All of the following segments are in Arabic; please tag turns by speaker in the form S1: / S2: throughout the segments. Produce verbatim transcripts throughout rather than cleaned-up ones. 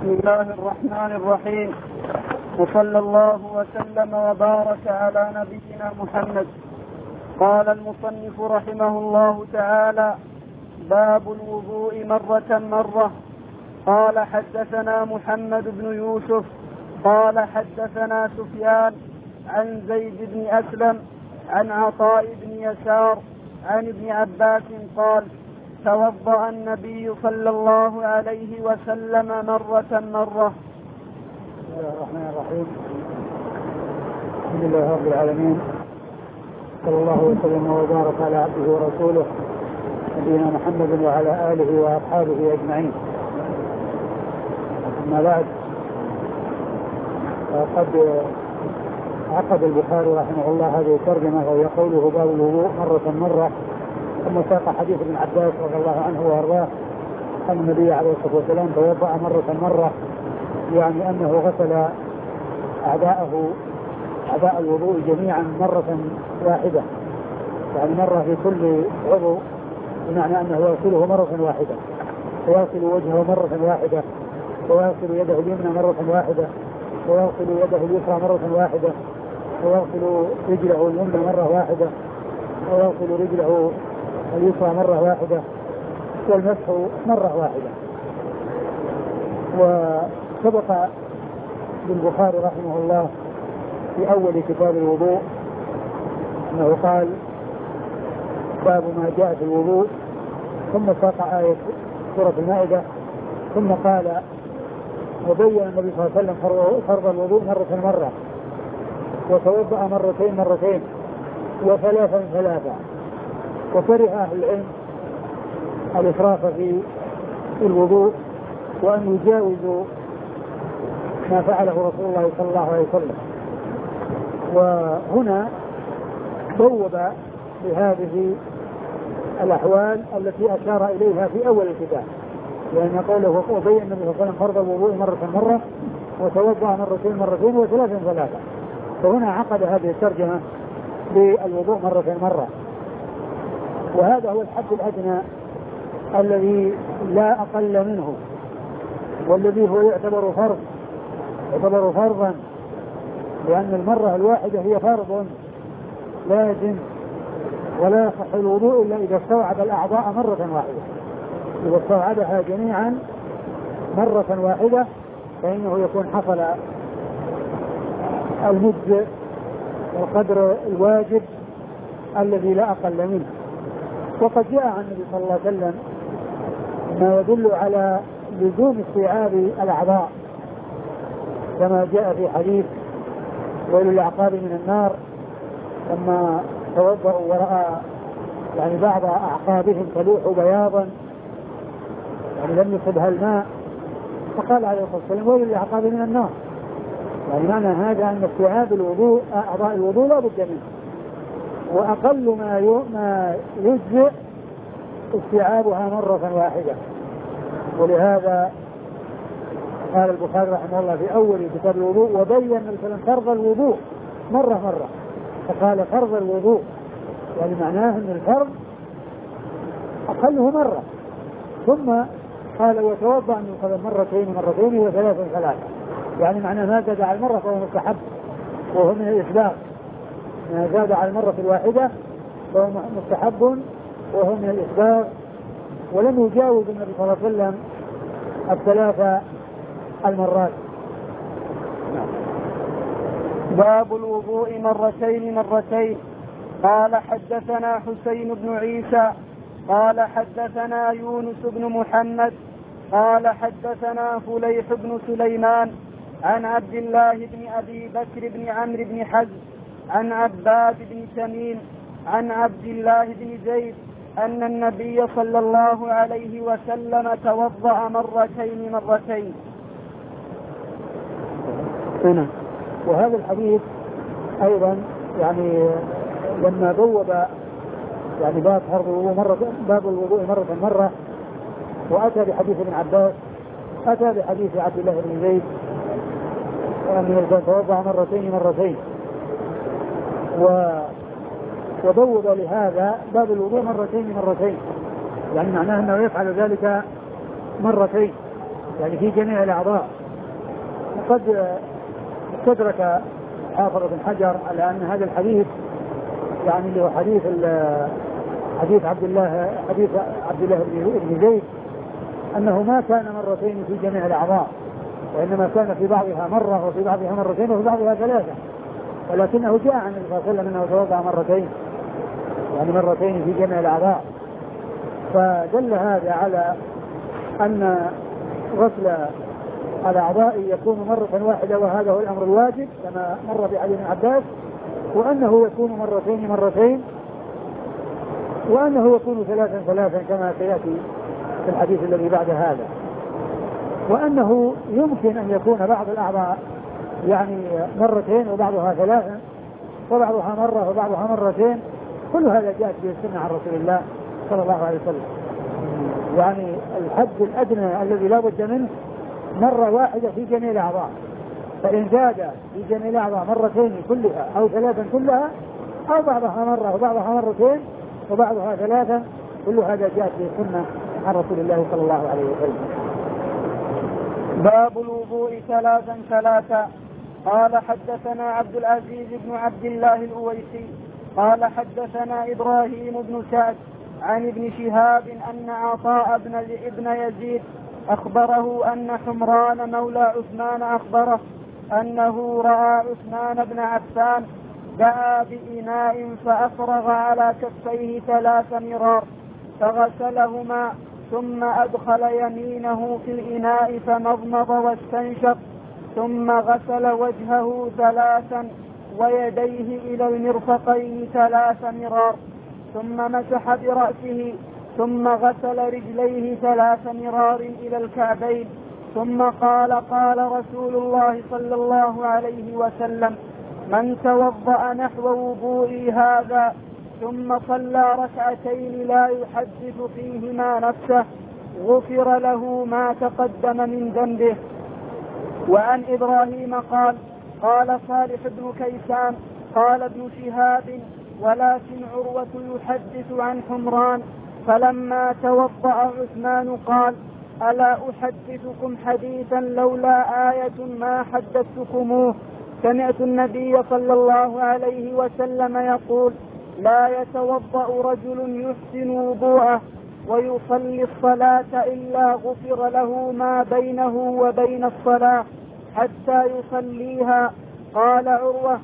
S1: بسم الله الرحمن الرحيم، وصلى الله وسلم وبارك على نبينا محمد. قال المصنف رحمه الله تعالى: باب الوضوء مرة مرة. قال حدثنا محمد بن يوسف قال حدثنا سفيان عن زيد بن أسلم عن عطاء بن يسار عن ابن عباس قال: توضأ النبي صلى الله عليه وسلم مرة مرة.
S2: بسم الله الرحمن الرحيم. الحمد لله رب العالمين، صلى الله وسلم وبارك على عبده ورسوله نبينا محمد وعلى آله وأصحابه أجمعين. أما بعد، فقد عقد البخاري رحمه الله هذه الترجمة وهي قوله باب الوضوء مرة مرة، ثم ساق حديث ابن عباس رضي الله عنه وارضاه أن النبي عليه الصلاة والسلام توضأ مرة مرة، يعني أنه غسل أعداءه أعداء الوضوء جميعا مرة واحدة، يعني مرة في كل عضو، بمعنى أنه يغسله مرة واحدة، ويغسل وجهه مرة واحدة، ويغسل يده اليمنى مرة واحدة، ويغسل يده اليسرى مرة واحدة، ويغسل رجله اليمنى مرة واحدة، ويغسل رجله اليسرى مرة واحدة، والمسح مرة واحدة. وسبق للبخاري رحمه الله في أول كتاب الوضوء أنه قال: باب ما جاء في الوضوء، ثم ساق آية سورة المائدة، ثم قال: وبين النبي صلى الله عليه وسلم فرض الوضوء مرة مرة، وتوضأ مرتين مرتين، وثلاثا ثلاثا. وكره أهل العلم الإسراف في الوضوء، وأن يجاوزوا ما فعله رسول الله صلى الله عليه وسلم. وهنا بوب بهذه الأحوال التي أشار إليها في أول الكتاب، لأن قوله: وبين النبي صلى الله عليه وسلم فرض الوضوء مرة مرة، وتوضأ مرتين مرتين، وثلاثا ثلاثا. فهنا عقد هذه الترجمة بالوضوء مرة مرة، وهذا هو الحد الأدنى الذي لا أقل منه، والذي هو يعتبر فرض يعتبر فرضا، لأن المرة الواحدة هي فرض لازم، ولا يصح الوضوء إلا إذا استوعب الأعضاء مرة واحدة. إذا استوعبها جميعا مرة واحدة فإنه يكون حصل المجزء والقدر الواجب الذي لا أقل منه. وقد جاء عن النبي صلى الله عليه وسلم ما يدل على لزوم استيعاب الأعضاء، كما جاء في حديث ويل الأعقاب من النار، لما توضأوا ورأى يعني بعض أعقابهم تلوح بياضا، يعني لم يصبها الماء، فقال عليه الصلاة والسلام: ويل الأعقاب من النار. يعني معنى هذا أن استيعاب الوضوء أعضاء الوضوء لا بد منه، وأقل ما ما يجزئ استيعابها مرة واحدة. ولهذا قال البخاري رحمه الله في أول كتاب الوضوء: وبين مثلا فرض الوضوء مرة مرة، فقال فرض الوضوء، يعني معناه أن الفرض أقله مرة. ثم قال: وتوضأ من مرتين مرتين وثلاثا ثلاثا، يعني معناه ما زاد على المرة فهو مستحب وهو من الإسباغ، ما زاد على المرة الواحدة فهو مستحب وهو من الإسباغ، ولم يجاوز النبي صلى الله عليه وسلم الثلاثة المرات.
S1: باب الوضوء مرتين مرتين. قال حدثنا حسين بن عيسى قال حدثنا يونس بن محمد قال حدثنا فليح بن سليمان عن عبد الله بن أبي بكر بن عمرو بن حزم عن عباد بن تميم عن عبد الله بن زيد أن النبي صلى الله عليه وسلم توضأ مرتين مرتين.
S2: هنا وهذا الحديث أيضا يعني لما بوب يعني باب فرض الوضوء مرة باب الوضوء مرة مرة، وأتى بحديث ابن عباس، أتى بحديث عبد الله بن زيد أن توضأ مرتين مرتين، وبوب لهذا باب الوضوء مرتين مرتين، يعني معناه أنه يفعل ذلك مرتين، يعني في جميع الأعضاء. وقد استدرك حافظ بن حجر على أن هذا الحديث يعني اللي هو حديث حديث عبد الله حديث عبد الله بن زيد أنه ما كان مرتين في جميع الأعضاء، وإنما كان في بعضها مرة وفي بعضها مرتين وفي بعضها ثلاثة، ولكنه جاء عن النبي صلى الله عليه وسلم أنه توضأ مرتين، يعني مرتين في جميع الأعضاء. فدل هذا على أن غسل الأعضاء يكون مرة واحدة، وهذا هو الأمر الواجب كما مر بعلي بن عباس، وأنه يكون مرتين مرتين، وأنه يكون ثلاثا ثلاثا كما سيأتي في الحديث الذي بعد هذا، وأنه يمكن أن يكون بعض الأعضاء يعني مرتين وبعضها ثلاثا وبعضها مرة وبعضها مرتين. كل هذا جاءت به السنة عن رسول الله صلى الله عليه وسلم. يعني الحد الأدنى الذي لا بد منه مرة واحدة في جميع الأعضاء، فإن زاد في جميع الأعضاء مرتين كلها أو ثلاثا كلها أو بعضها مرة وبعضها مرتين وبعضها ثلاثا، كل هذا جاءت به السنة عن رسول الله صلى الله عليه وسلم.
S1: باب الوضوء ثلاثا ثلاثا. قال حدثنا عبد العزيز بن عبد الله الأويسي قال حدثنا إبراهيم بن سعد عن ابن شهاب أن عطاء بن ابن يزيد أخبره أن حمران مولى عثمان أخبره أنه رأى عثمان بن عفان دعا بإناء فأفرغ على كفيه ثلاث مرار فغسلهما ثم أدخل يمينه في الإناء فمضمض واستنشق ثم غسل وجهه ثلاثا ويديه إلى المرفقين ثلاث مرار ثم مسح برأسه ثم غسل رجليه ثلاث مرار إلى الكعبين ثم قال قال رسول الله صلى الله عليه وسلم من توضأ نحو وضوئي هذا ثم صلى ركعتين لا يحدث فيهما نفسه غفر له ما تقدم من ذنبه. وعن إبراهيم قال قال صالح بن كيسان قال ابن شهاب ولكن عروة يحدث عن حمران فلما توضأ عثمان قال ألا أحدثكم حديثا لولا آية ما حدثتكموه سمعت النبي صلى الله عليه وسلم يقول لا يتوضأ رجل يحسن وضوءه ويصلي الصلاة إلا غفر له ما بينه وبين الصلاة حتى يصليها. قال عروة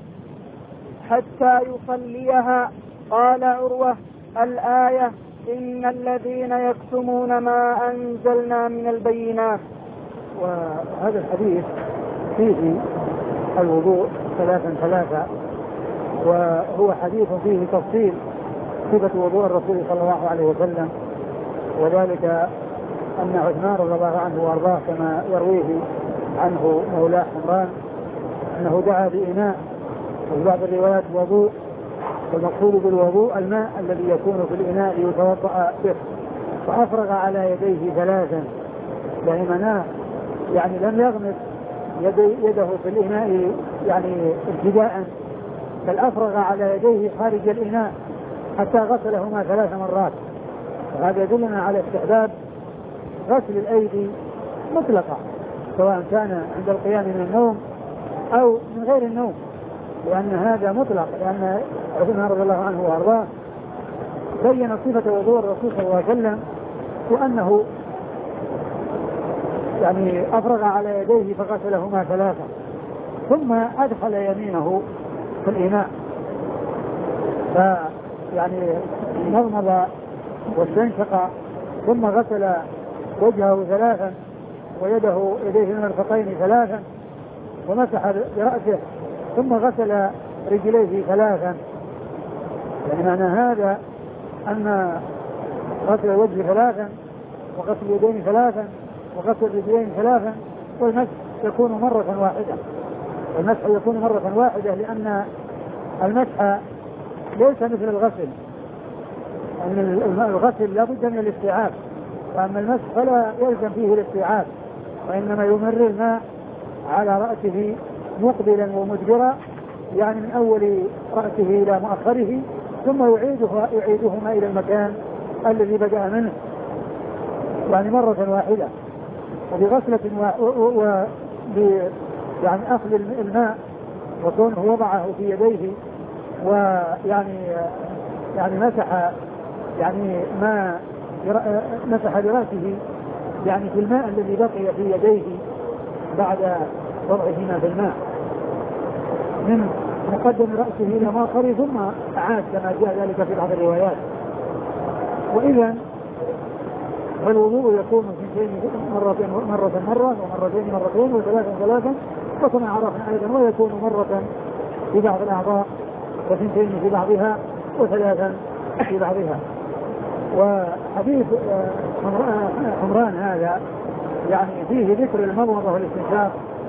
S1: حتى يصليها. قال عروة الآية إن الذين يكتمون ما أنزلنا من البينات.
S2: وهذا الحديث فيه الوضوء ثلاثا ثلاثا، وهو حديث فيه تفصيل صفة وضوء الرسول صلى الله عليه وسلم، وذلك أن عثمان رضي الله عنه وأرضاه كما يرويه عنه مولاه حمران أنه دعا بإناء، وفي بعض الروايات وضوء، والمقصود بالوضوء الماء الذي يكون في الإناء ليتوضأ به، فأفرغ على يديه ثلاثا، يعني مناه يعني لم يغمس يده في الإناء يعني ابتداء، بل أفرغ على يديه خارج الإناء حتى غسلهما ثلاث مرات. وهذا يدلنا على استحباب غسل الأيدي مطلقة سواء كان عند القيام من النوم أو من غير النوم، لأن هذا مطلق، لأن عثمان رضي الله عنه وأرضاه بين صفة وضوء الرسول صلى الله عليه وسلم، وأنه يعني أفرغ على يديه فغسلهما ثلاثة ثم أدخل يمينه في الإناء فيعني مضمض واستنشق ثم غسل وجهه ثلاثا ويده يديه من المرفقين ثلاثا ومسح برأسه ثم غسل رجليه ثلاثا. يعني معنى هذا أن غسل الوجه ثلاثا وغسل اليدين ثلاثا وغسل الرجلين ثلاثا والمسح يكون مرة واحدة، والمسح يكون مرة واحدة لأن المسح ليس مثل الغسل، أن الغسل لا بد من الاستيعاب، وأما المسح فلا يلزم فيه الاستيعاب، وإنما يمر الماء على رأسه مقبلا ومدبرا، يعني من أول رأسه إلى مؤخره، ثم يعيدها يعيدهما إلى المكان الذي بدأ منه، يعني مرة واحدة. وبغسلة و, و... و... ب... يعني أخذ الماء وكونه وضعه في يديه ويعني يعني مسح يعني ما مسح برأسه يعني في الماء الذي بقي في يديه بعد وضعهما في الماء من مقدم رأسه إلى ماخره ثم أعاد كما جاء ذلك في بعض الروايات. وإذا فالوضوء يكون اثنتين مرة مرة مرة ومرتين مرتين وثلاثا ثلاثا وكما عرفنا أيضا ويكون مرة في بعض الأعضاء وثنتين في بعضها وثلاثا في بعضها. وحديث عمران هذا يعني فيه ذكر المضمضة والاستنشاق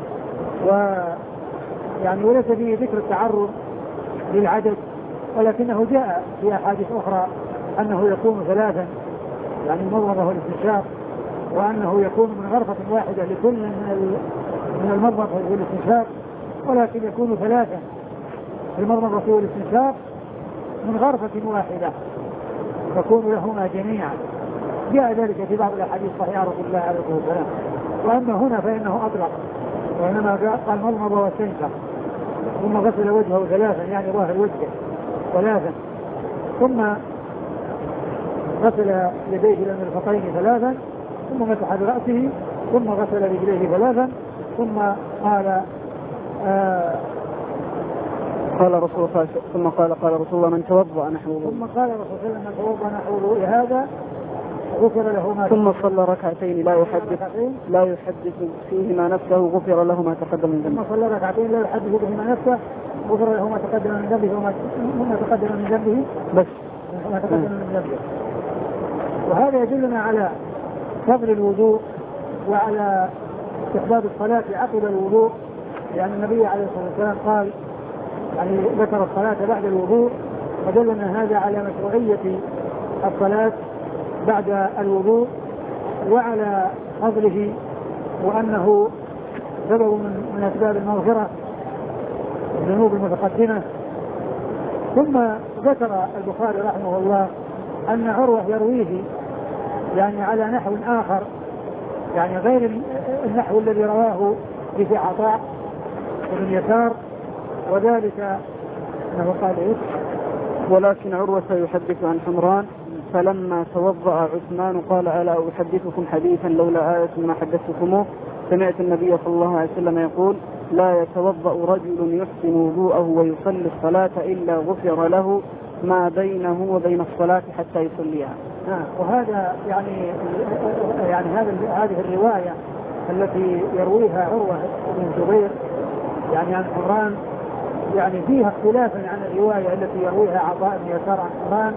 S2: ويعني وليس فيه ذكر التعرض للعدد، ولكنه جاء في أحاديث أخرى أنه يكون ثلاثا يعني المضمضة والاستنشاق، وأنه يكون من غرفة واحدة لكل من المضمضة والاستنشاق، ولكن يكون ثلاثا في المضمضة والاستنشاق من غرفة واحدة تكون لهما جميعا. جاء ذلك في بعض الأحاديث صحيحة رسول الله عليه الصلاة والسلام. وأما هنا فإنه أطلق، وإنما قال مضمضة واستنشق ثم غسل وجهه ثلاثا يعني ظاهر وجهه ثلاثا ثم غسل يديه إلى المرفقين ثلاثا ثم مسح برأسه ثم غسل رجليه ثلاثا ثم قال آه
S1: قال رسول الله ثم قال قال رسول الله من توضأ نحو وضوء
S2: ثم قال رسول الله من توضأ نحو وضوء هذا غفر له ما
S1: ثم صلى ركعتين لا يحدث لا يحدث فيهما نفسه غفر له ما تقدم من ذنبه.
S2: ثم صلى ركعتين لا يحدث فيهما نفسه غفر له ما تقدم من ذنبه وما تقدم من ذنبه بس ما تقدم من ذنبه. وهذا يدلنا على فضل الوضوء وعلى استحباب الصلاة عقب الوضوء، لأن يعني النبي عليه الصلاة والسلام قال يعني ذكر الصلاة بعد الوضوء، ودلنا هذا على مشروعية الصلاة بعد الوضوء وعلى فضله وأنه سبب من أسباب المغفرة الذنوب المتقدمة. ثم ذكر البخاري رحمه الله أن عروة يرويه يعني على نحو آخر يعني غير النحو الذي رواه في عطاء بن يسار، وذلك أنه قال إيه؟
S1: ولكن عروة يحدث عن حمران فلما توضأ عثمان قال ألا أحدثكم حديثا لولا آية ما حدثتكموه سمعت النبي صلى الله عليه وسلم يقول لا يتوضأ رجل يحسن وضوءه ويصلي الصلاة إلا غفر له ما بينه وبين الصلاة حتى يصليها.
S2: وهذا يعني يعني هذا هذه الرواية التي يرويها عروة بن الزبير يعني عن حمران يعني فيها اختلافا عن الرواية التي يرويها عطاء بن يسار عن حمران،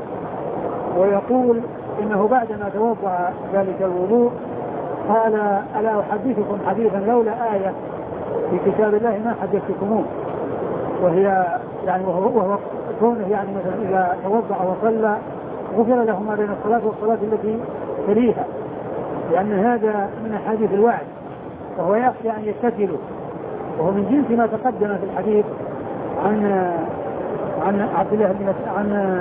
S2: ويقول إنه بعدما توضأ ذلك الوضوء قال ألا أحدثكم حديثا لولا آية في كتاب الله ما حدثتكموه، وهي يعني وهو, وهو كونه يعني مثلا إذا توضأ وصلى غفر له ما بين الصلاة والصلاة التي تليها، لأن هذا من أحاديث الوعد وهو يخشى أن يتكلوا، وهو من جنس ما تقدم في الحديث عن عن عبد الله بن عن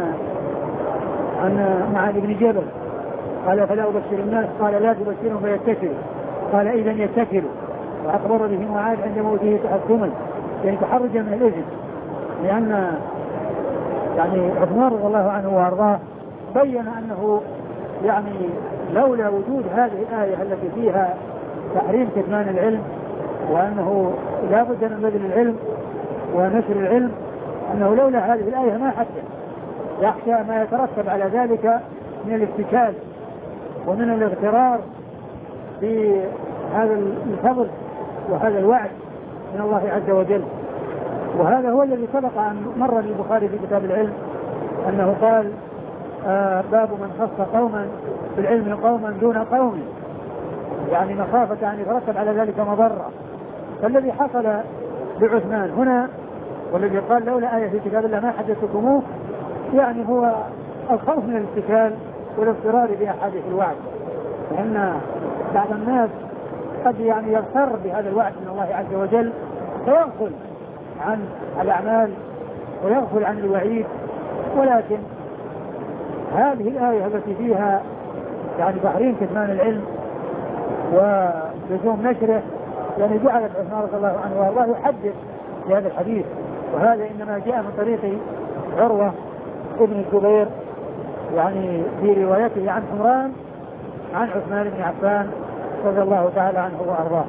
S2: عن معاذ بن جبل قال فلا أبشر الناس قال لا تبشرهم فيتكلوا قال إذا يتكلوا، وأخبر به معاذ عند موته تحكما يعني تحرجا من الإذن، لأن يعني عثمان رضي الله عنه وأرضاه بين أنه يعني لولا وجود هذه الآية التي فيها تحريم كتمان العلم وأنه لا بد من بذل العلم ونشر العلم، أنه لولا هذه الآية ما حدث، يخشى ما يترتب على ذلك من الاتكال ومن الاغترار بهذا الفضل وهذا الوعد من الله عز وجل. وهذا هو الذي سبق أن مر للبخاري في كتاب العلم أنه قال آه باب من خص قوما في العلم قوما دون قوم، يعني مخافة أن يترتب على ذلك مضرة. فالذي حصل بعثمان هنا والذي قال لولا آية في كتاب الله ما حدثتكموه يعني هو الخوف من الاتكال والاضطرار بأحاديث الوعد، لأن بعض الناس قد يعني يغتر بهذا الوعد من الله عز وجل فيغفل عن الأعمال ويغفل عن الوعيد. ولكن هذه الآية التي فيها يعني تحريم كتمان العلم ولزوم نشره يعني جعلت عثمان رضي الله عنه وارضاه يحدث بهذا الحديث. وهذا انما جاء من طريق عروة ابن الزبير يعني في روايته عن حمران عن عثمان بن عفان رضي الله تعالى عنه وارضاه.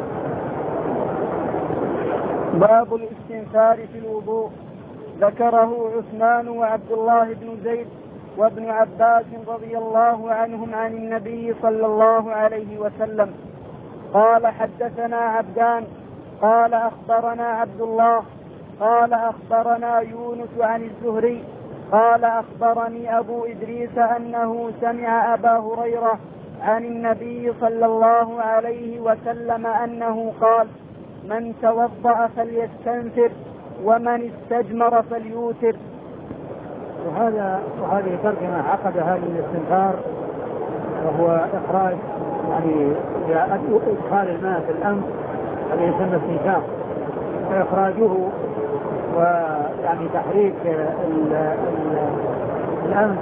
S1: باب الاستنثار في الوضوء. ذكره عثمان وعبد الله بن زيد وابن عباس رضي الله عنهم عن النبي صلى الله عليه وسلم قال حدثنا عبدان قال أخبرنا عبد الله قال أخبرنا يونس عن الزهري قال أخبرني أبو إدريس أنه سمع أبا هريرة عن النبي صلى الله عليه وسلم أنه قال من توضأ فليستنثر ومن استجمر فليوتر.
S2: وهذا وهذه ترجمة عقد هذا الاستنثار وهو إخراج يعني إدخال الماء في الأنف الذي يسمى استنشاق وإخراجه ويعني تحريك الأنف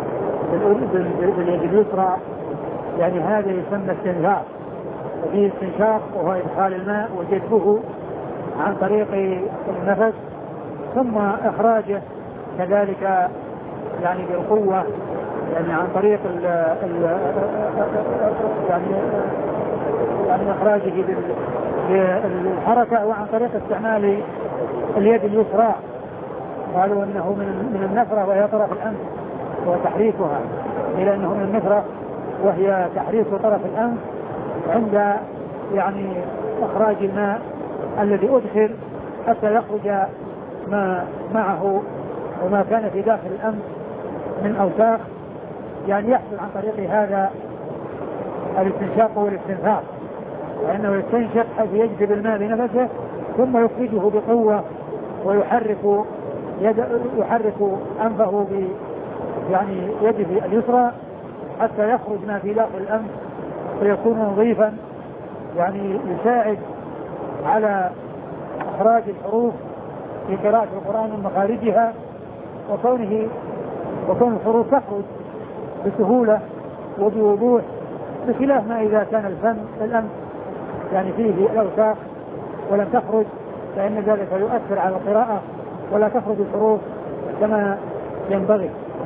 S2: باليد اليسرى يعني هذا يسمى استنثار. وفيه استنشاق وهو إدخال الماء وجذبه عن طريق النفس ثم إخراجه كذلك يعني بالقوة يعني عن طريق ال ال يعني يعني إخراجه بالحركة وعن طريق استعمال اليد اليسرى. قالوا أنه من من النفرة وهي طرف الأنف وتحريكها إلى أنه من النفرة وهي تحريك طرف الأنف عند يعني إخراج الماء الذي أدخل حتى يخرج ما معه وما كان في داخل الأنف من أوساخ يعني يحصل عن طريق هذا الاستنشاق والاستنثار. وإنه يستنشق حيث يجذب الماء بنفسه ثم يخرجه بقوة ويحرك يد يحرك أنفه ب يعني يده اليسرى حتى يخرج ما في داخل الأنف ويكون نظيفا يعني يساعد على إخراج الحروف في قراءة القرآن من مخارجها وكونه وكون الحروف تخرج بسهولة وبوضوح بخلاف ما إذا كان الفم الأنف يعني فيه الأوساخ ولم تخرج فإن ذلك يؤثر على القراءة ولا تخرج الحروف كما ينبغي.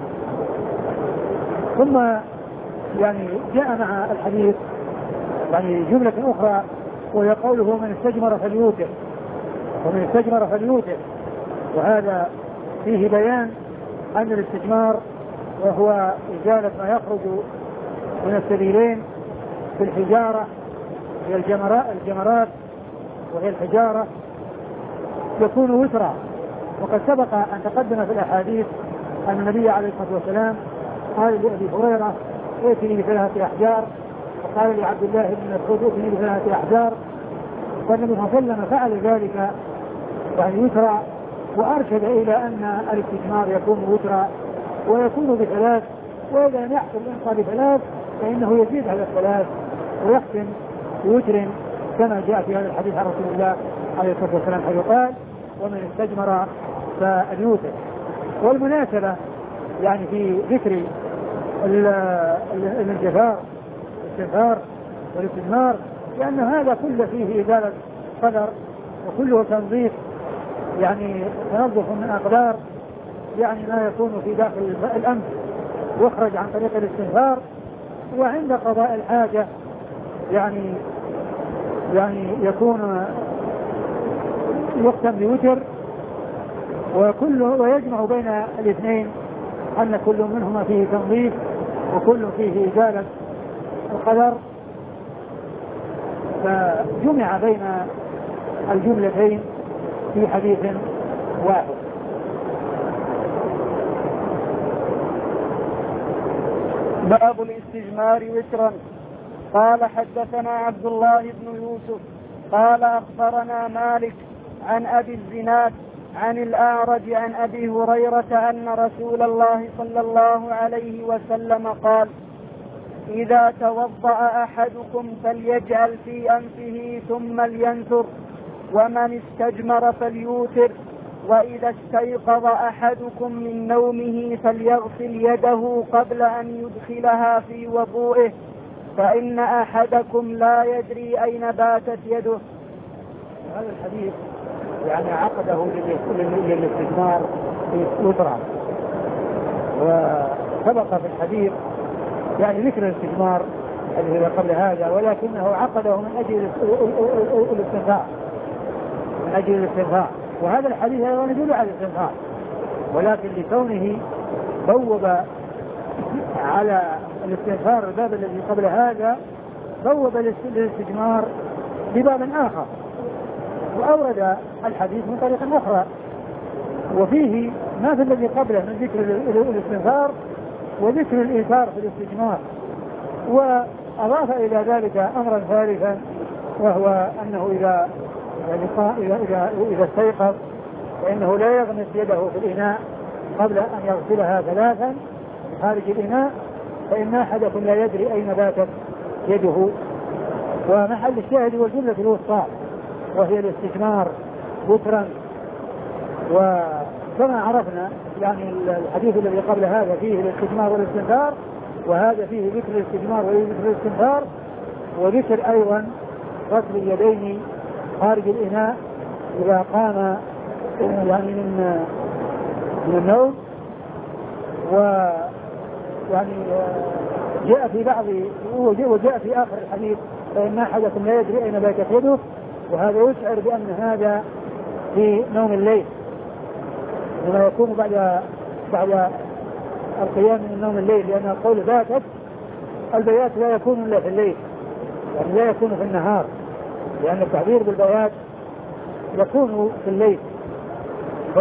S2: ثم يعني جاء مع الحديث يعني جملة أخرى وهي قوله من استجمر فليوتر ومن استجمر فليوتر. وهذا فيه بيان أن الاستجمار وهو إزالة ما يخرج من السبيلين في الحجارة هي الجمرات, الجمرات وهي الحجارة يكون وترا. وقد سبق أن تقدم في الأحاديث أن النبي عليه الصلاة والسلام قال لأبي هريرة ائتني بثلاثة أحجار وقال لعبد الله بن مسعود ائتني بثلاثة أحجار. فالنبي صلى الله عليه وسلم فعل ذلك يعني وترا وأرشد إلى أن الاستجمار يكون وترا ويكون بثلاث وإذا لم يحصل الإنقاذ بثلاث فإنه يزيد على الثلاث ويختم بوتر كما جاء في هذا الحديث عن رسول الله عليه الصلاة والسلام حيث قال ومن استجمر فليوتر. والمناسبة يعني في ذكر الانجفار الاستنثار والاستجمار لأن هذا كله فيه إزالة قدر وكله تنظيف يعني تنظف من أقدار يعني ما يكون في داخل الأنف يخرج عن طريق الاستنثار. وعند قضاء الحاجة يعني يعني يكون يختم بوتر وكل ويجمع بين الاثنين أن كل منهما فيه تنظيف وكل فيه إزالة القدر فجمع بين الجملتين في حديث واحد.
S1: باب الاستجمار وترا. قال حدثنا عبد الله بن يوسف قال أخبرنا مالك عن أبي الزناد عن الأعرج عن أبي هريرة أن رسول الله صلى الله عليه وسلم قال إذا توضأ أحدكم فليجعل في أنفه ثم لينثر ومن استجمر فليوتر وإذا استيقظ أحدكم من نومه فليغسل يده قبل أن يدخلها في وضوئه فإن أحدكم لا يدري أين باتت يده.
S2: هذا الحديث يعني عقده للاستثمار يسرا، وسبق في الحديث يعني ذكر الاستثمار الذي قبل هذا، ولكنه عقده من أجل الاستنفاع من أجل الاستنفاع وهذا الحديث أيضا يدل على الاستنفاع، ولكن لكونه بوب على الاستنفار الباب الذي قبل هذا بوب الاستثمار بباب آخر، وأورد الحديث من طريق أخرى وفيه ما في الذي قبله من ذكر الاستنفار وذكر الإيثار في الاستثمار، وأضاف إلى ذلك أمرا ثالثا وهو أنه إذا إذا إذا, إذا استيقظ فإنه لا يغمس يده في الإناء قبل أن يغسلها ثلاثا خارج الإناء، فإن أحدكم لا يدري أين باتت يده. ومحل الشاهد والجملة الوسطى وهي الاستثمار بكرا. وكما عرفنا يعني الحديث الذي قبل هذا فيه الاستثمار والاستنثار، وهذا فيه ذكر الاستثمار وذكر الاستنثار، وذكر أيضا غسل اليدين خارج الإناء إذا قام يعني من من النوم. ويعني جاء في بعض وجاء في آخر الحديث فإن أحدكم لا يدري أين باتت يده، وهذا يشعر بأن هذا في نوم الليل لما يكون بعد بعد القيام من نوم الليل، لأن القول باتت البيات لا يكون إلا في الليل، يعني لا يكون في النهار، لأن التعبير بالبيات يكون في الليل. ف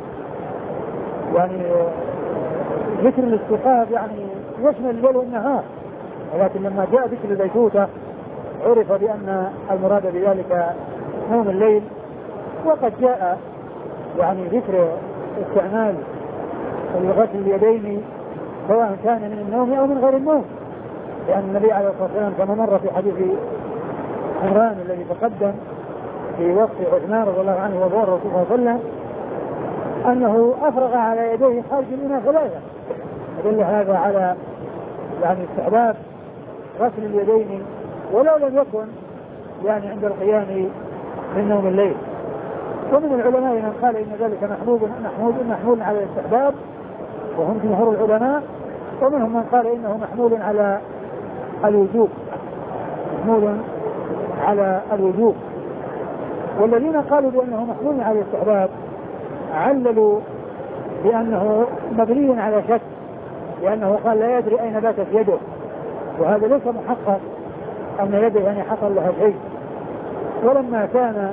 S2: يعني ذكر الاستيقاظ يعني يشمل الليل والنهار، ولكن لما جاء ذكر البيتوتة عرف بأن المراد بذلك نوم الليل. وقد جاء يعني ذكر استعمال غسل اليدين سواء كان من النوم أو من غير النوم، لأن النبي عليه الصلاة والسلام كما مر في حديث عمران الذي تقدم في وصف عثمان رضي الله عنه وابو الرسول صلى الله عليه وسلم أنه أفرغ على يديه خارج الإناء ثلاثة، يدل هذا على يعني استحباب غسل اليدين ولو لم يكن يعني عند القيام من نوم الليل. ومن العلماء من قال إن ذلك محمول محمول محمول على الاستحباب وهم جمهور العلماء، ومنهم من قال إنه محمول على الوجوب محمول على الوجوب. والذين قالوا بأنه محمول على الاستحباب عللوا بأنه مبني على شك، لأنه قال لا يدري أين باتت يده، وهذا ليس محقق أن يده يعني حصل لها شيء. ولما كان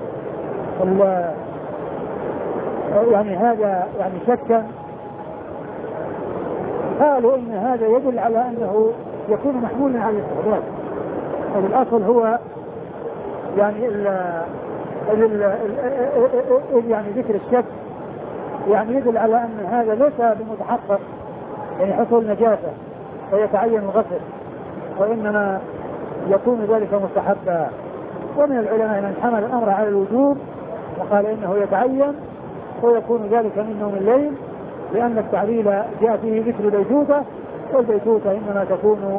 S2: يعني هذا يعني شكا قالوا إن هذا يدل على أنه يكون محمولا على الاستحباب. والأصل هو يعني ال ال ال يعني ذكر الشك يعني يدل على أن هذا ليس بمتحقق يعني حصول نجاسة فيتعين الغسل، وإنما يكون ذلك مستحبا. ومن العلماء من حمل الأمر على الوجوب وقال إنه يتعين ويكون ذلك من نوم الليل، لأن التعليل جاء فيه ذكر البيتوتة، والبيتوتة إنما تكون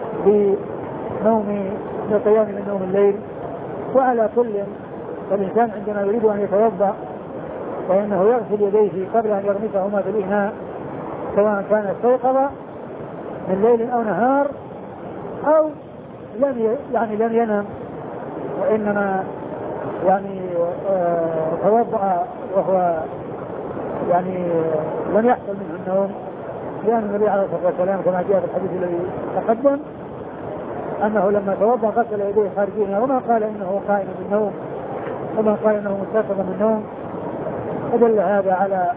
S2: بنوم بالقيام من نوم الليل. وعلى كل فالإنسان عندما يريد أن يتوضأ فإنه يغسل يديه قبل أن يغمسهما في الإناء سواء كان استيقظ من ليل أو نهار أو لم يعني لم ينم وإنما يعني آه توضأ وهو يعني لم يحصل منه النوم، لأن النبي عليه الصلاة والسلام كما جاء في الحديث الذي تقدم أنه لما توضأ غسل يديه خارجين، وما قال إنه قائم بالنوم وما قال إنه مستيقظ من النوم. فدل هذا على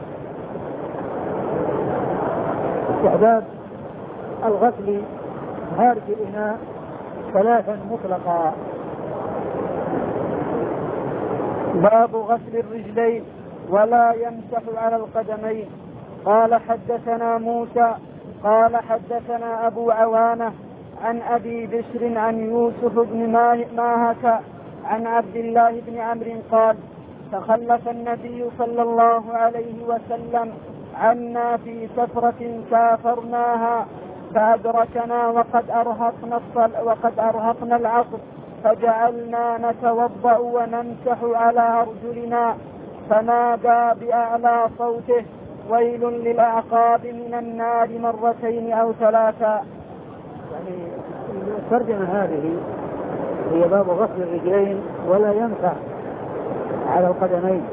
S2: استحباب الغسل خارج الإناء ثلاثا مطلقا.
S1: باب غسل الرجلين ولا يمسح على القدمين. قال حدثنا موسى قال حدثنا أبو عوانة عن أبي بشر عن يوسف بن ماهك عن عبد الله بن عمرو قال تخلف النبي صلى الله عليه وسلم عنا في سفرة سافرناها فأدركنا وقد أرهقنا, وقد أرهقنا العصر فجعلنا نتوضأ ونمسح على أرجلنا، فنادى بأعلى صوته: ويل للأعقاب من النار مرتين أو ثلاثا.
S2: يعني الترجمة هذه هي باب غسل الرجلين ولا يمسح على القدمين،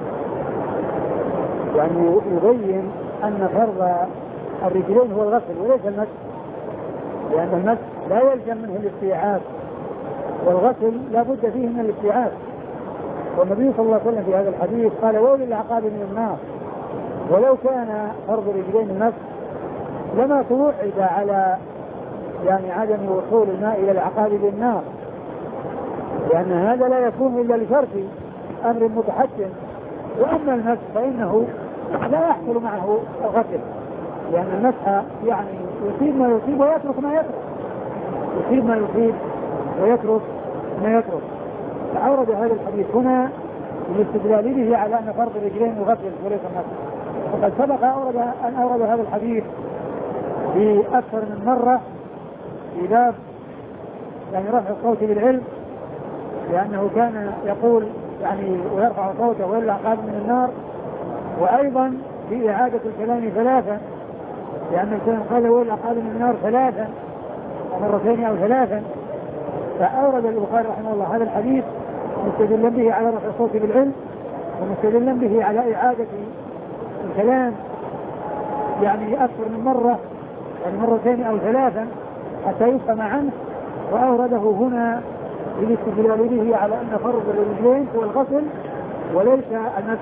S2: يعني يبين أن فرض الرجلين هو الغسل وليس المسح، لأن المسح لا يلزم منه الاستيعاب والغسل لا بد فيه من الاستيعاب. والنبي صلى الله عليه وسلم في هذا الحديث قال: ويل للعقاب من النار. ولو كان فرض الرجلين المسح لما توعد على يعني عدم وصول الماء إلى العقاب بالنار، لأن هذا لا يكون إلا لشرط أمر متحتم. وأما المسح فإنه لا يحصل معه الغسل، لأن المسح يعني يصيب ما يصيب ويترك ما يترك، يصيب ما يصيب ويترك ما يترك. فأورد هذا الحديث هنا للاستدلال به على أن فرض الرجلين يغسل وليس المسح. وقد سبق أورد أن أورد هذا الحديث في أكثر من مرة في باب يعني رفع الصوت بالعلم، لأنه كان يقول يعني ويرفع صوته ويل العقاب من النار، وأيضا في إعادة الكلام ثلاثا، لأن الكلام قال ويل العقاب من النار ثلاثا ومرتين أو ثلاثا. فأورد البخاري رحمه الله هذا الحديث مستدلا به على رفع الصوت بالعلم، ومستدلا به على إعادة الكلام يعني أكثر من مرة، يعني مرتين أو ثلاثا حتى يفهم عنه. وأورده هنا للاستدلال به على أن فرض الرجلين هو الغسل وليس المسح.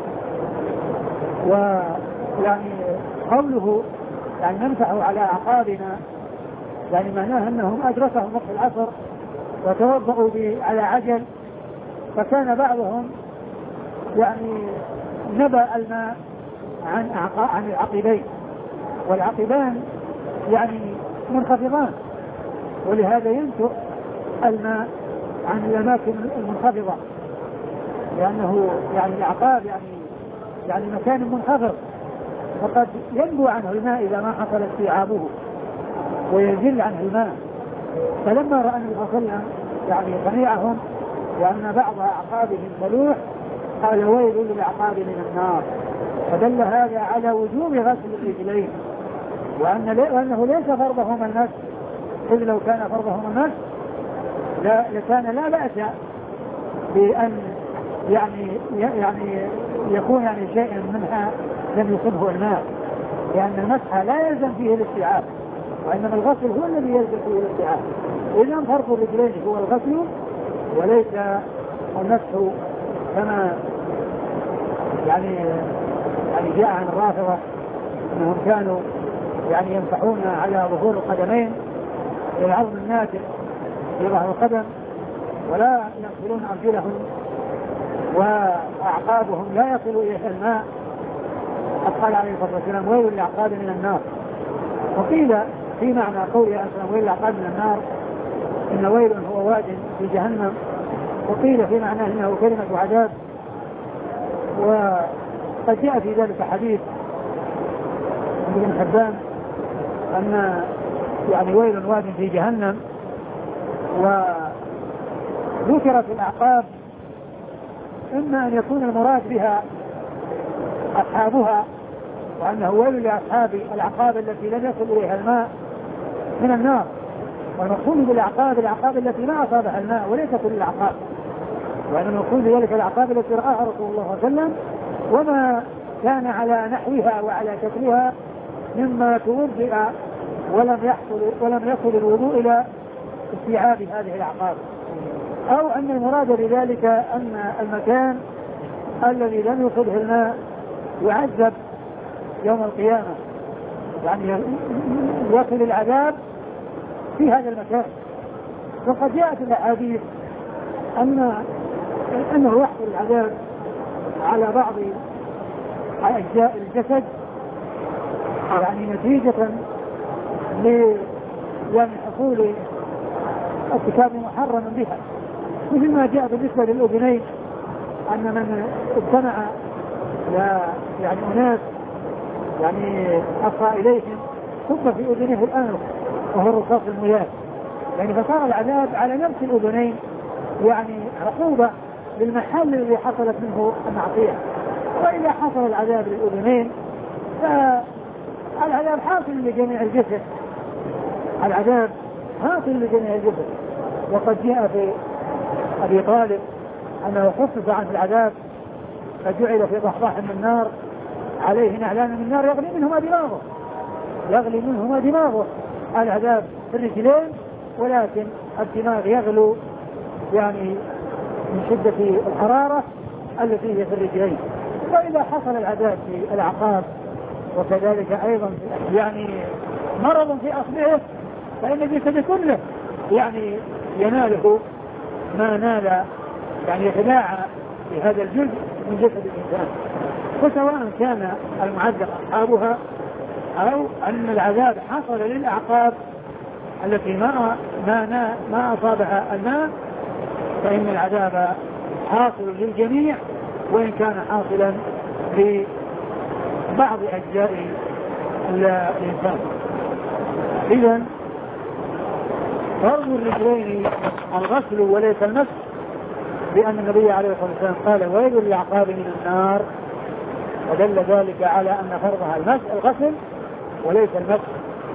S2: ويعني قوله يعني نمسح على أعقابنا يعني معناه أنهم أدركهم وقت العصر وتوضأوا على عجل، فكان بعضهم يعني نبأ الماء عن عن العقبين، والعقبان يعني منخفضان، ولهذا ينشأ الماء عن الأماكن المنخفضة، لأنه يعني الأعقاب يعني يعني مكان منخفض، فقد ينبو عنه الماء إذا ما حصل استيعابه ويزل عنه الماء. فلما رأى النبي صلى الله عليه وسلم يعني صنيعهم وأن بعض أعقابهم ملوح قال ويل للأعقاب من النار، فدل هذا على وجوب غسل الرجلين، وأن وأنه ليس فرضهما المسح، إذ لو كان فرضهما المسح لا لكان لا بأس بأن يعني يعني يكون يعني شيء منها لم يصبه الماء، لأن المسح لا يلزم فيه الاستيعاب، وإنما الغسل هو الذي يلزم فيه الاستيعاب. إذن فرض الرجلين هو الغسل وليس المسح، كما يعني يعني جاء عن الرافضة أنهم كانوا يعني يمسحون على ظهور القدمين إلى العظم الناتج في ظهر القدم ولا يغسلون أرجلهم وأعقابهم لا يصل إليها الماء. قد قال عليه الصلاة والسلام ويل للأعقاب من النار. وقيل في معنى قوله عليه الصلاة والسلام ويل للأعقاب من النار إن ويل هو واد في جهنم، وقيل في معناه إنه كلمة عذاب. وقد جاء في ذلك حديث ابن حبان أن يعني ويل واد في جهنم، وذكرت الأعقاب إما أن يكون المراد بها أصحابها وأنه ويل لأصحاب الأعقاب التي لم يصل إليها الماء من النار، والمقصود بالأعقاب الأعقاب التي ما أصابها الماء وليس كل الأعقاب، وأن المقصود بذلك الأعقاب التي رآها رسول الله صلى الله عليه وسلم وما كان على نحوها وعلى شكلها مما توضئ ولم يحصل ولم يصل الوضوء إلى استيعاب هذه الأعقاب، أو أن المراد بذلك أن المكان الذي لم يصله الماء يعذب يوم القيامة، يعني يصل العذاب في هذا المكان. وقد جاءت الأحاديث أن أنه يحصل العذاب على بعض أجزاء الجسد يعني نتيجة ل يعني حصول ارتكاب محرم بها، مثل ما جاء بالنسبة للأذنين أن من استمع يعني أناس يعني أصغى إليهم ثم في أذنه الأنف وهو الرصاص المياه، يعني فصار العذاب على نفس الأذنين، يعني عقوبة للمحل الذي حصلت منه المعصية. وإذا حصل العذاب للأذنين فالعذاب حاصل لجميع الجسد، العذاب حاصل لجميع الجسد. وقد جاء في أبي طالب أنه خفف عن العذاب فجعل في ضحضاح من نار عليه نعلان من نار يغلي منهما دماغه يغلي منهما دماغه العذاب في الرجلين، ولكن الدماغ يغلو يعني من شدة الحرارة التي هي في الرجلين. وإذا حصل العذاب في الأعقاب وكذلك أيضا يعني مرض في أصبعه فإن الجسد كله يعني يناله ما نال، يعني يتداعى في هذا الجزء من جسد الإنسان. فسواء كان المعذب أصحابها أو أن العذاب حصل للأعقاب التي ما ما ما أصابها الماء، فإن العذاب حاصل للجميع وإن كان حاصلا لبعض أجزاء الإنسان. إذن فرض الرجلين الغسل وليس المسح، لأن النبي عليه الصلاة والسلام قال ويل للأعقاب من النار، ودل ذلك على أن فرضها المسح الغسل وليس المسح.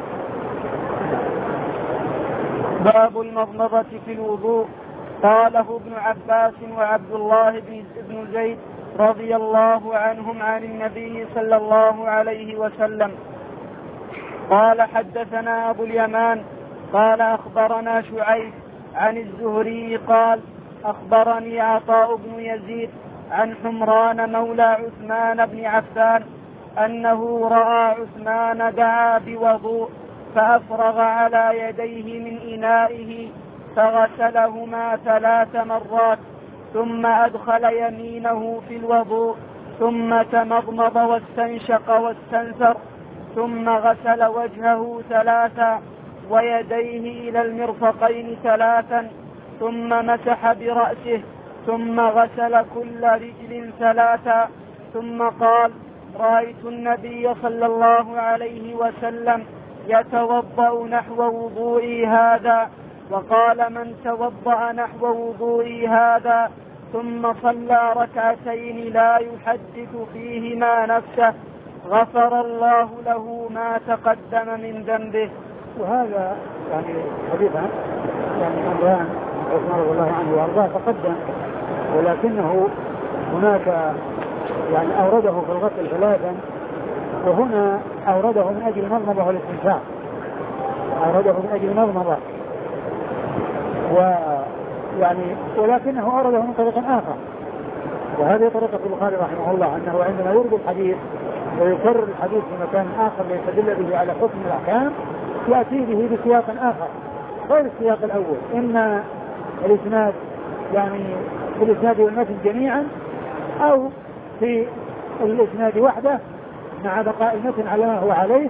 S1: باب المضمضة في الوضوء. قاله ابن عباس وعبد الله بن زيد رضي الله عنهم عن النبي صلى الله عليه وسلم قال حدثنا أبو اليمان قال أخبرنا شعيب عن الزهري قال أخبرني عطاء بن يزيد عن حمران مولى عثمان بن عفان أنه رأى عثمان دعا بوضوء فأفرغ على يديه من إنائه فغسلهما ثلاث مرات ثم أدخل يمينه في الوضوء ثم تمضمض واستنشق واستنثر ثم غسل وجهه ثلاثا ويديه إلى المرفقين ثلاثا ثم مسح برأسه ثم غسل كل رجل ثلاثا ثم قال رأيت النبي صلى الله عليه وسلم يتوضأ نحو وضوئي هذا. وقال من توضأ نحو وضوئي هذا ثم صلى ركعتين لا يحدث فيهما نفسه غفر الله له ما تقدم من ذنبه.
S2: وهذا يعني حديث يعني عمران عثمان رضي الله عنه وارضاه تقدم، ولكنه هناك يعني أورده في الغسل ثلاثا، وهنا أورده من أجل المضمضة والاستنشاق، أورده من أجل المضمضة ويعني ولكنه أورده من طريق آخر، وهذه طريقة البخاري رحمه الله أنه عندما يرد الحديث ويكرر الحديث في مكان آخر ليستدل به على حكم الأحكام يأتي به بسياق آخر غير السياق الأول، إما الإسناد يعني في الإسناد والمتن جميعا أو في الإسناد وحده مع بقاء المتن على ما هو عليه،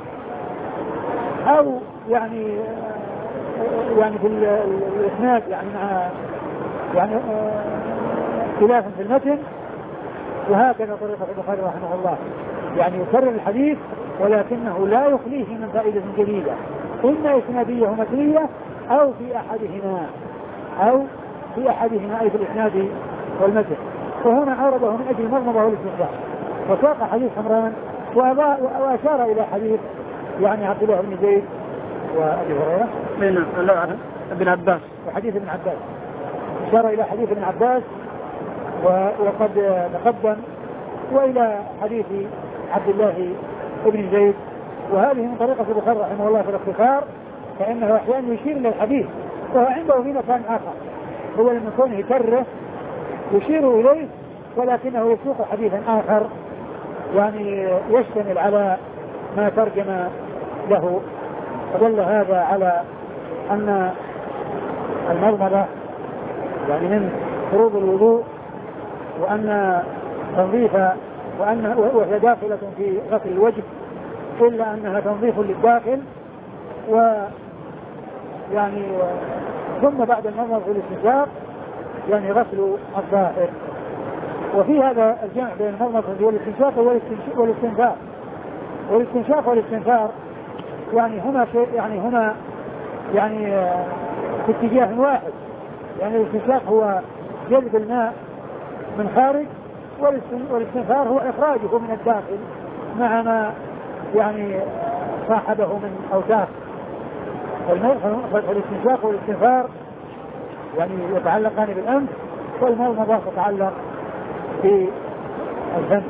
S2: أو يعني يعني في الإسناد يعني مع يعني اختلاف في المتن. وهكذا طريقة البخاري رحمه الله يعني يكرر الحديث ولكنه لا يخليه من فائدة جديدة، إما إسنادية ومتنية أو في أحدهما أو في أحدهما أي في الإسناد والمتن. وهنا عرضه من أجل المضمضة والاستنشاق وساق حديث حمران وأشار إلى حديث يعني عبد الله بن زيد وأبي هريرة
S1: من ابن عباس
S2: وحديث ابن عباس، أشار إلى حديث ابن عباس وقد تقدم وإلى حديث عبد الله بن زيد. وهذه من طريقة البخاري رحمه الله في الاختصار، فإنه أحيانا يشير إلى الحديث وهو عنده في مكان آخر، هو لما يكون يكرره يشير إليه ولكنه يسوق حديثا آخر يعني يشتمل على ما ترجم له. فدل هذا على أن المضمضة يعني من فروض الوضوء، وأن تنظيف وأن وهي داخلة في غسل الوجه إلا أنها تنظيف للداخل و يعني ثم بعد المضمضة في الاستنشاق يعني غسل الظاهر. وفي هذا الجمع بين المضمضة والاستنشاق والاستنشاق والاستنثار والاستنشاق والاستنثار يعني هما شيء يعني هما يعني في اتجاه واحد، يعني الاستنشاق هو جلب الماء من خارج، والاستنثار هو إخراجه من الداخل مع ما يعني صاحبه من أوساخ. فالاستنشاق والاستنثار يعني يتعلقان بالأنف، والمضمضة تتعلق بالفم.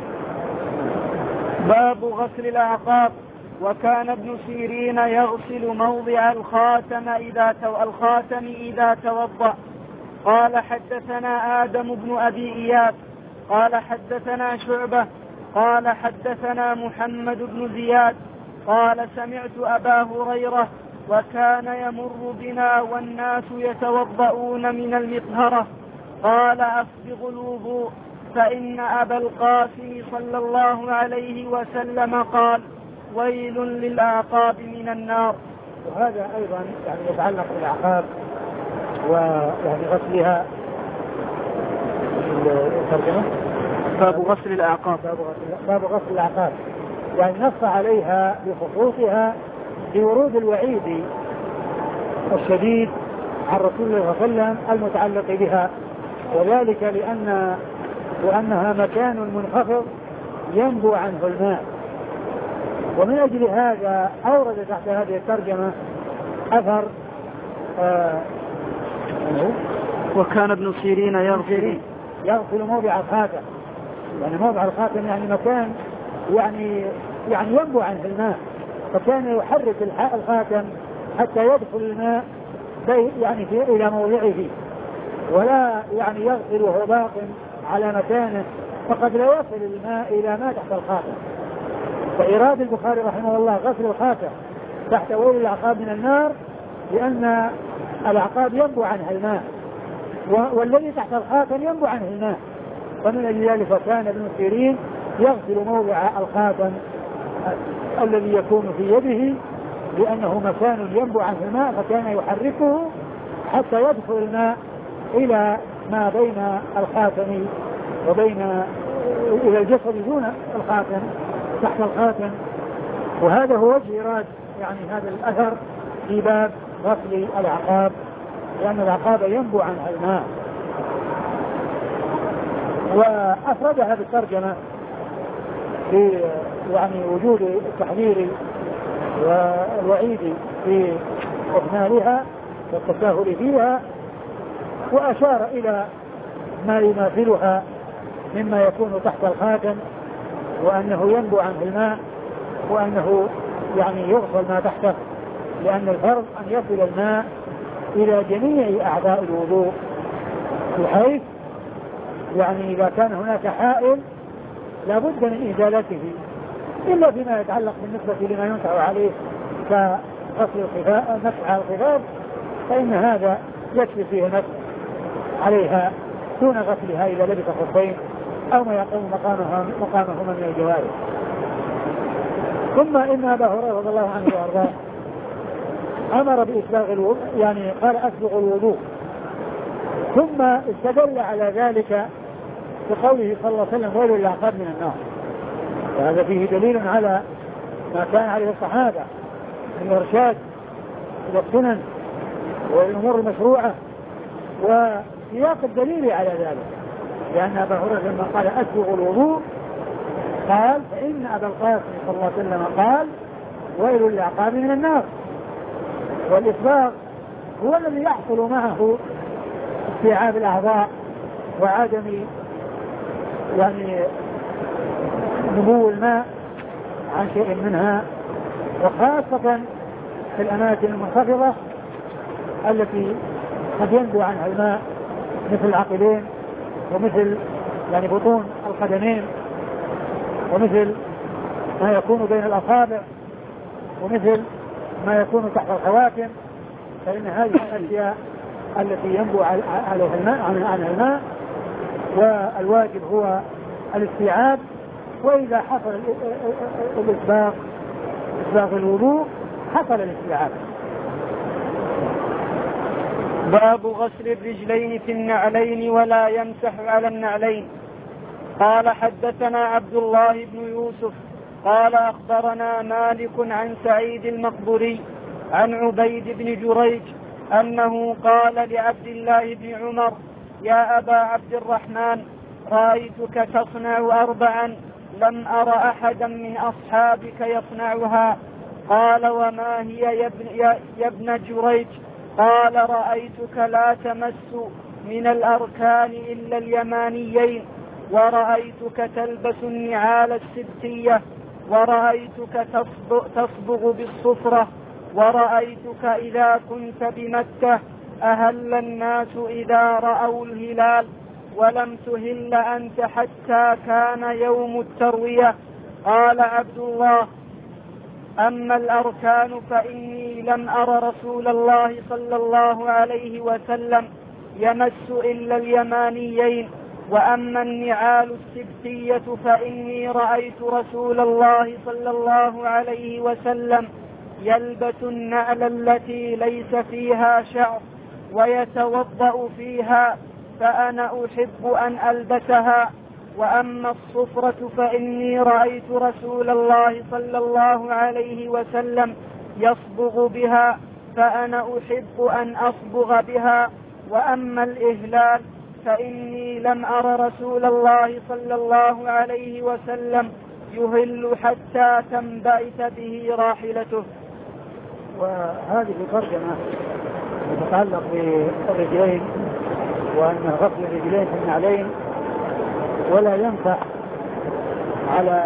S1: باب غسل الأعقاب. وكان ابن سيرين يغسل موضع الخاتم إذا تو... الخاتم إذا توضأ. قال حدثنا آدم بن أبي إياس قال حدثنا شعبة قال حدثنا محمد بن زياد قال سمعت أبا هريرة وكان يمر بنا والناس يتوضؤون من المطهرة قال أسبغ الوضوء فإن أبا القاسم صلى الله عليه وسلم قال ويل للأعقاب من النار.
S2: وهذا أيضا يعني يتعلق بالأعقاب ويعني غسلها. الترجمة
S1: باب غسل الأعقاب.
S2: باب غسل الأعقاب يعني نص عليها بخصوصها بورود الوعيد الشديد عن رسول الله صلى الله عليه وسلم المتعلق بها، وذلك لأن لأنها مكان منخفض ينبو عنه الماء. ومن أجل هذا أورد تحت هذه الترجمة أثر آه
S1: وكان ابن سيرين يغسل
S2: يغسل موضع الخاتم، يعني موضع الخاتم يعني مكان يعني يعني ينبو عنه الماء، فكان يحرك الخاتم حتى يدخل الماء يعني في إلى موضعه، ولا يعني يغسل وهو باق على مكانه، فقد لا يصل الماء إلى ما تحت الخاتم. فإراد البخاري رحمه الله غسل الخاتم تحت ويل الأعقاب من النار لأن الأعقاب ينبو عنها الماء، والذي تحت الخاتم ينبو عنه الماء. ومن أجل ذلك كان ابن سيرين يغسل موضع الخاتم الذي يكون في يده لأنه مكان ينبو عنه الماء، فكان يحركه حتى يدخل الماء إلى ما بين الخاتم وبين إلى الجسد دون الخاتم تحت الخاتم. وهذا هو وجه إيراد يعني هذا الأثر في باب غسل الأعقاب، لأن الأعقاب ينبو عنها الماء. وأفردها بالترجمة في يعني وجود التحذير والوعيد في إهمالها والتساهل فيها، وأشار إلى ما يماثلها مما يكون تحت الخاتم وأنه ينبو عنه الماء، وأنه يعني يغسل ما تحته، لأن الفرض أن يصل الماء إلى جميع أعضاء الوضوء، بحيث يعني إذا كان هناك حائل لابد من إزالته، إلا فيما يتعلق بالنسبة لما ينكر عليه كغسل الخفاف مسح على الخفاف، فإن هذا يكفي فيه مسح عليها دون غسلها إذا لبس خفين أو ما يقوم مقامها مقامهما من الجوارح. ثم إن أبا هريرة رضي الله عنه وأرضاه أمر بإسباغ الوضوء، يعني قال أسبغ الوضوء، ثم استدل على ذلك بقوله صلى الله عليه وسلم ويل للأعقاب من النار. وهذا فيه دليل على ما كان عليه الصحابة من الإرشاد إلى السنن والأمور المشروعة، وسياق الدليل على ذلك، لأن أبا هريرة لما قال أسبغ الوضوء قال فإن أبا القاسم صلى الله عليه وسلم قال ويل للأعقاب من النار. والإسباغ هو الذي يحصل معه استيعاب الأعضاء وعدم يعني نبو الماء عن شيء منها، وخاصة في الأماكن المنخفضة التي قد ينبو عنها الماء مثل العقلين ومثل يعني بطون القدمين ومثل ما يكون بين الأصابع ومثل ما يكون تحت الخواتم، فإن هذه الأشياء التي ينبو عليها الماء عنها الماء، والواجب هو الاستيعاب. وإذا حصل الإسباغ إسباغ الوضوء حصل الاستيعاب.
S1: باب غسل الرجلين في النعلين ولا يمسح على النعلين. قال حدثنا عبد الله بن يوسف قال أخبرنا مالك عن سعيد المقبري عن عبيد بن جريج أنه قال لعبد الله بن عمر يا أبا عبد الرحمن رأيتك تصنع أربعا لم أر أحدا من أصحابك يصنعها. قال وما هي يا ابن, يا ابن جريج؟ قال رأيتك لا تمس من الأركان إلا اليمانيين، ورأيتك تلبس النعال السبتية، ورأيتك تصبغ بالصفرة، ورأيتك إذا كنت بمكة أهل الناس إذا رأوا الهلال، ولم تهل أنت حتى كان يوم التروية. قال عبد الله أما الأركان فإني لم أر رسول الله صلى الله عليه وسلم يمس إلا اليمانيين، وأما النعال السبتية فإني رأيت رسول الله صلى الله عليه وسلم يلبس النعل التي ليس فيها شعر ويتوضأ فيها، فأنا أحب أن ألبسها. وأما الصفرة فإني رأيت رسول الله صلى الله عليه وسلم يصبغ بها، فأنا أحب أن أصبغ بها. وأما الإهلال فإني لم أر رسول الله صلى الله عليه وسلم يهل حتى تنبعث به راحلته.
S2: وهذه ترجمة تتعلق بالرجلين، وأن غسل الرجلين في النعلين ولا ينفع على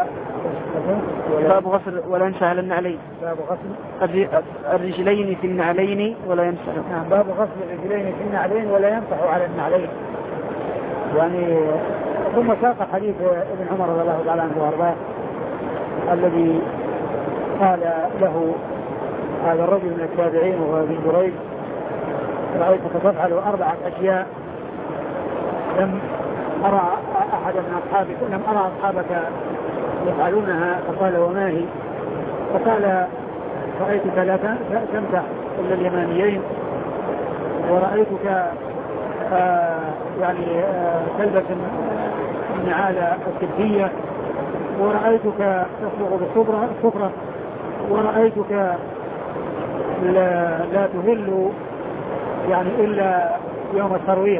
S1: باب غسل ولا ينفع على النعلين،
S2: باب غسل
S1: الرجلين في النعلين ولا ينفع.
S2: نعم، باب غسل الرجلين في النعلين ولا ينفع على النعلين. يعني ثم ساق حديث ابن عمر رضي الله تعالى عنه وارضاه الذي قال له هذا الرجل من التابعين وهو ابن جريج رأيتك تفعل أربعة أشياء لم أرى أحد من أصحابك لم أرى أصحابك يفعلونها. فقال وما هي؟ فقال رأيتك لا تمسح إلا اليمانيين، ورأيتك آه يعني آه تلبس النعال السبتية، ورأيتك تصبغ بالصفرة، ورأيتك لا, لا تهل يعني إلا يوم التروية.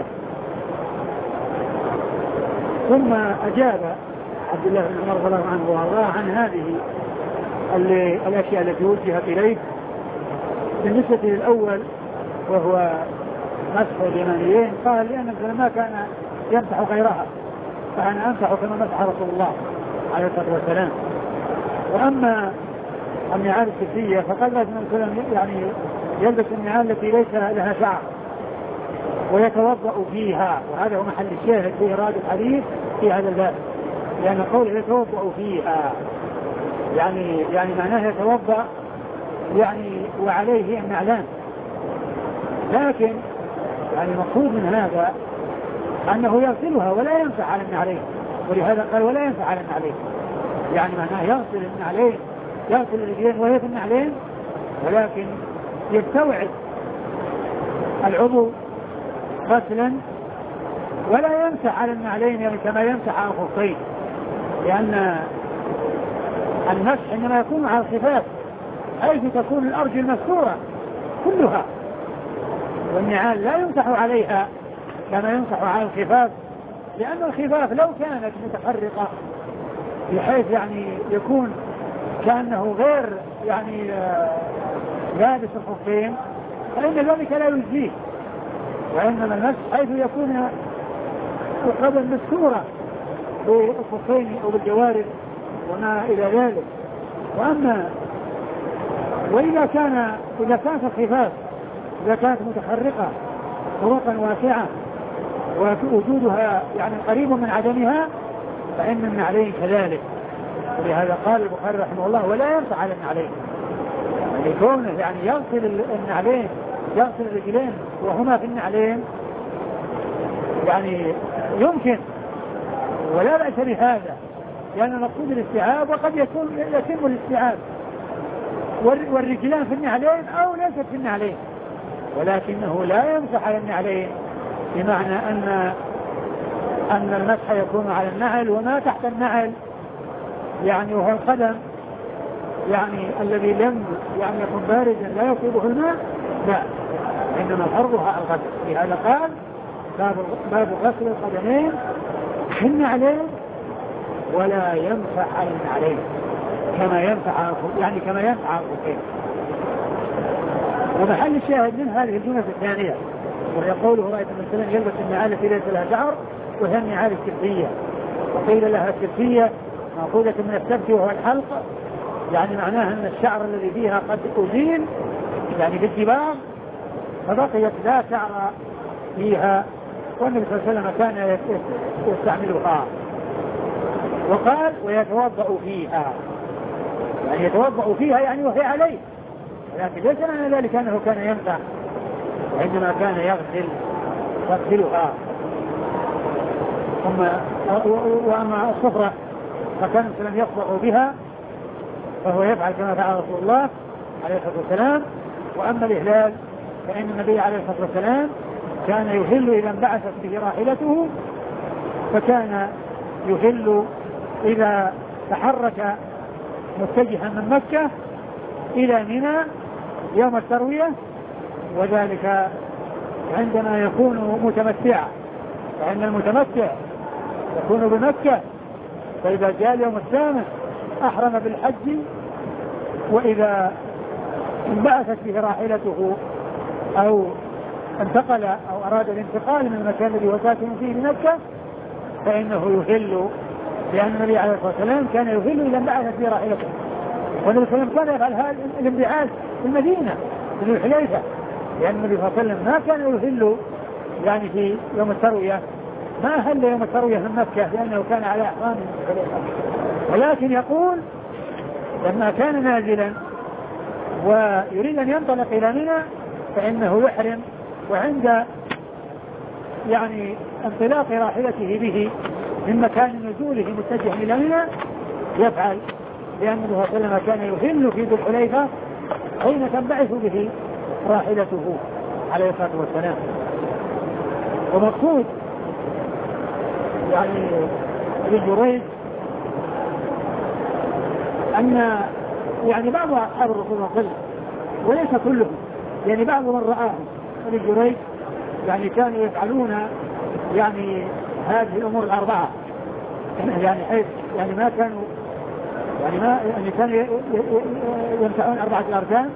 S2: ثم أجاب عبد الله بن عمر رضي الله عنه وارضاه عن هذه الأشياء التي وجهت إليه. بالنسبة للأول وهو مسح اليمانيين قال لأن ما كان يمسح غيرها، فأنا أمسح كما مسح رسول الله عليه الصلاة والسلام. وأما النعال السبتية فقال لازم يعني يلبس النعال التي ليس لها شعر ويتوضأ فيها، وهذا هو محل الشاهد في إيراد الحديث في هذا الباب، لأن قوله يتوضأ فيها يعني يعني معناه يتوضأ يعني وعليه النعلان. لكن يعني المقصود من هذا أنه يغسلها ولا ينفع على النعلين، ولهذا قال ولا ينفع على النعلين، يعني معناه يغسل النعلين يغسل الرجلين وهي في النعلين، ولكن يستوعب العضو غسلا ولا يمسح على النعلين يعني كما يمسح على الخفين، لأن المسح إنما يكون على الخفاف حيث تكون الأرجل مستورة كلها، والنعال لا يمسح عليها كما يمسح على الخفاف، لأن الخفاف لو كانت متفرقة بحيث يعني يكون كأنه غير يعني لابس الخفين فإن ذلك لا يجزيه، وإنما المسح حيث يكون القدم مستورة بالخفين أو بالجوارب وما إلى ذلك. وأما وإذا كان إذا كانت الخفاف إذا كانت متحرقة طرقا واسعة ووجودها يعني قريب من عدمها فإن النعلين كذلك. ولهذا قال البخاري رحمه الله ولا يمسح على النعلين، يعني كونه يعني يغسل النعلين يغسل الرجلين وهما في النعلين يعني يمكن ولا بأس بهذا، لأن يعني مقصود الاستيعاب وقد يكون يتم الاستيعاب والرجلان في النعلين أو ليست في النعلين، ولكنه لا يمسح على النعلين، بمعنى أن أن المسح يكون على النعل وما تحت النعل يعني وهو القدم يعني الذي لم يعني يكون باردا لا يصيبه الماء، لا، إنما فرضها الغسل. لهذا قال باب باب غسل القدمين حن عليه ولا يمسح عليه كما ينفع يعني كما ينفع الخفين. ومحل الشاهد من هذه الجملة الثانية وهي قوله رأيت من سلم يلبس النعال التي ليس لها شعر وهي النعال السبتية، وقيل لها السبتية مأخوذة من السبت وهو الحلق، يعني معناها أن الشعر الذي فيها قد أزيل يعني بالدباغ فبقيت لا شعر فيها، والنبي صلى الله عليه وسلم كان يستعملها. وقال ويتوضأ فيها، يعني يتوضأ فيها يعني وهي عليه، ولكن ليس معنى ذلك أنه كان يمسح، وإنما كان يغسل يغسلها. ثم وأما الصفرة فكان السلام يصبغ بها فهو يفعل كما فعل رسول الله عليه الصلاة والسلام. وأما الإهلال فإن النبي عليه الصلاة والسلام كان يهل إذا انبعثت به راحلته، فكان يهل إذا تحرك متجها من مكة إلى منى يوم التروية، وذلك عندما يكون متمتعا، فإن المتمتع يكون بمكة، فإذا جاء اليوم الثامن أحرم بالحج، وإذا انبعثت به راحلته أو انتقل أو أراد الانتقال من المكان الذي هو ساكن فيه بمكة فإنه يهل، لأن النبي عليه الصلاة والسلام كان يهل إذا انبعثت به راحلته. والنبي صلى الله عليه وسلم كان يفعل هذا الانبعاث في المدينة في ذي الحليفة، لأن النبي صلى الله عليه وسلم ما كان يهل يعني في يوم التروية، ما أهل يوم التروية من مكة لأنه كان على إحرام من الحليفة، ولكن يقول لما كان نازلا ويريد أن ينطلق إلى منى فإنه يحرم، وعند يعني انطلاق راحلته به من مكان نزوله متجه إلى منى يفعل، لأن النبي صلى الله عليه وسلم كان يهل في ذي الحليفة حين تنبعث به راحلته عليه الصلاة والسلام. ومقصود يعني ابن جريج أن يعني بعض أصحاب الرسول صلى الله عليه وسلم وليس كلهم، يعني بعض من رآهم ابن جريج يعني كانوا يفعلون يعني هذه الأمور الأربعة، يعني حيث يعني ما كانوا يعني ما يعني كانوا يمسحون أربعة الأركان،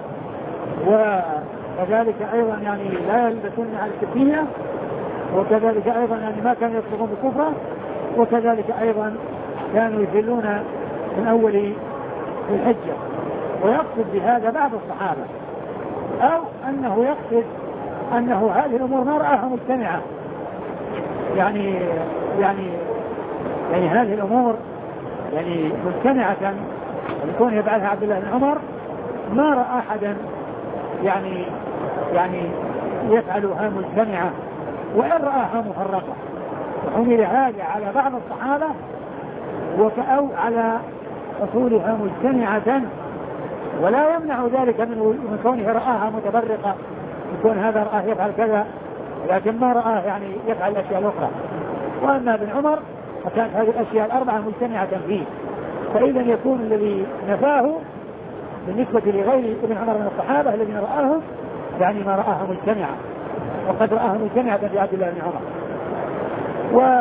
S2: وكذلك أيضا يعني لا يلبسون على الكفية، وكذلك أيضا يعني ما كانوا يصبغون بالكفرة، وكذلك أيضا كانوا يهلون من أول الحجة. ويقصد بهذا بعض الصحابة، أو أنه يقصد أنه هذه الأمور ما رآها مجتمعة، يعني يعني يعني هذه الأمور يعني مجتمعة يكون يفعلها عبد الله بن عمر، ما رأى أحدا يعني يعني يفعلها مجتمعة، وإن رآها مفرقة، وحمل هذا على بعض الصحابة أو على أصولها مجتمعة، ولا يمنع ذلك من كونه رآها متفرقة، يكون هذا رآه يفعل كذا لكن ما رآه يعني يفعل الأشياء الأخرى. وأما ابن عمر فكانت هذه الأشياء الأربعة مجتمعة فيه، فإذا يكون الذي نفاه بالنسبة لغير ابن عمر من الصحابة الذين رآهم يعني ما رآها مجتمعة، وقد رآها مجتمعة في عبد الله بن عمر. و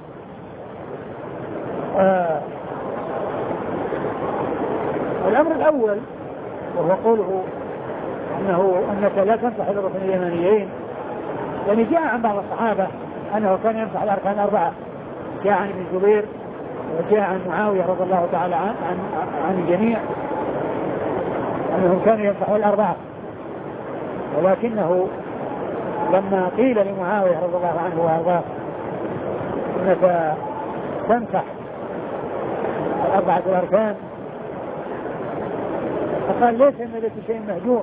S2: آه الأمر الأول وهو قوله أنه أنك لا تمسح الركن اليمانيين، يعني جاء عن بعض الصحابة أنه كان يمسح الأركان الأربعة، جاء عن ابن الزبير وجاء عن معاوية رضي الله تعالى عن, عن, عن الجميع أنهم كانوا يمسحوا الأربعة، ولكنه لما قيل لمعاوية رضي الله عنه وأرضاه أنك تمسح الأربعة الأركان فقال ليس من ذلك شيء مهجور،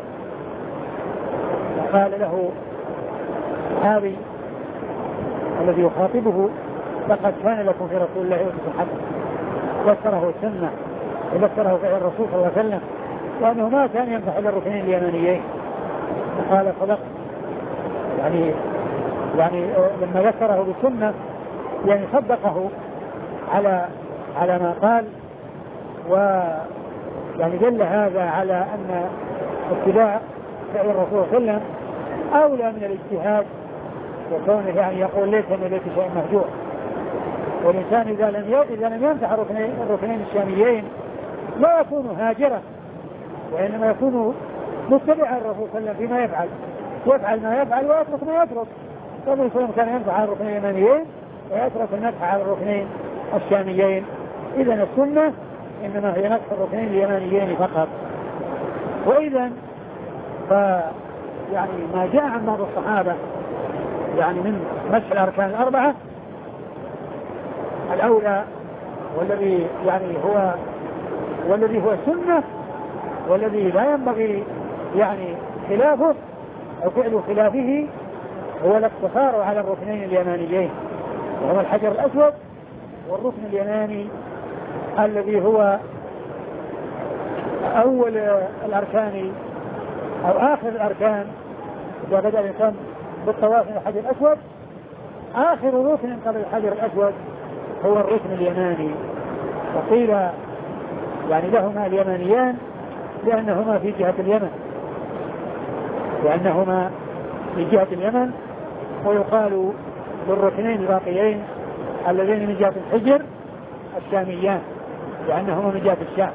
S2: فقال له هذه الذي يخاطبه لقد كان لكم في رسول الله أسوة حسنة، ذكره السنة وذكره فعل الرسول صلى الله عليه وسلم، وأنه ما كان يمسح إلا الركنين اليمانيين. فقال صدق، يعني يعني لما ذكره بالسنة يعني صدقه على على ما قال، و يعني دل هذا على أن اتباع فعل الرسول صلى الله عليه وسلم أولى من الاجتهاد، وكونه يعني يقول ليس من بيت شيء مهجور. والإنسان إذا لم إذا لم يمسح الركنين الشاميين لا يكون هاجرا، وإنما يكون متبعا الرسول صلى الله عليه وسلم فيما يفعل، يفعل ما يفعل ويترك ما يترك. فالنبي صلى الله عليه وسلم كان يمسح على الركنين اليمانيين ويترك المسح على الركنين الشاميين. إذا السنة إنما هي مسح الركنين اليمانيين فقط. وإذا ف يعني ما جاء عن بعض الصحابة يعني من مسح الأركان الأربعة الأولى والذي يعني هو والذي هو السنة والذي لا ينبغي يعني خلافه أو فعل خلافه هو الاقتصار على الركنين اليمانيين، وهو الحجر الأسود والركن اليماني الذي هو أول الأركان أو آخر الأركان. إذا بدأ الإنسان بالطواف من الحجر الأسود آخر ركن قبل الحجر الأسود هو الركن اليماني. وقيل يعني لهما اليمانيان لأنهما في جهة اليمن لأنهما في جهة اليمن ويقال للركنين الباقيين الذين من جهة الحجر الشاميان لأنهما من جهة الشام.